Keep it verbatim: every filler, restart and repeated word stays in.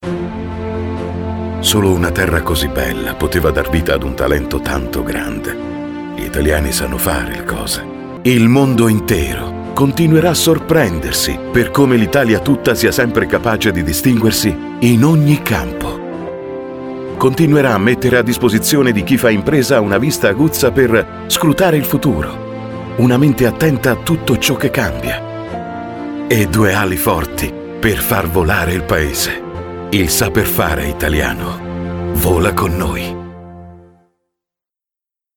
Solo una terra così bella poteva dar vita ad un talento tanto grande. Gli italiani sanno fare le cose. Il mondo intero continuerà a sorprendersi per come l'Italia tutta sia sempre capace di distinguersi in ogni campo. Continuerà a mettere a disposizione di chi fa impresa una vista aguzza per scrutare il futuro, una mente attenta a tutto ciò che cambia e due ali forti per far volare il paese. Il saper fare italiano vola con noi.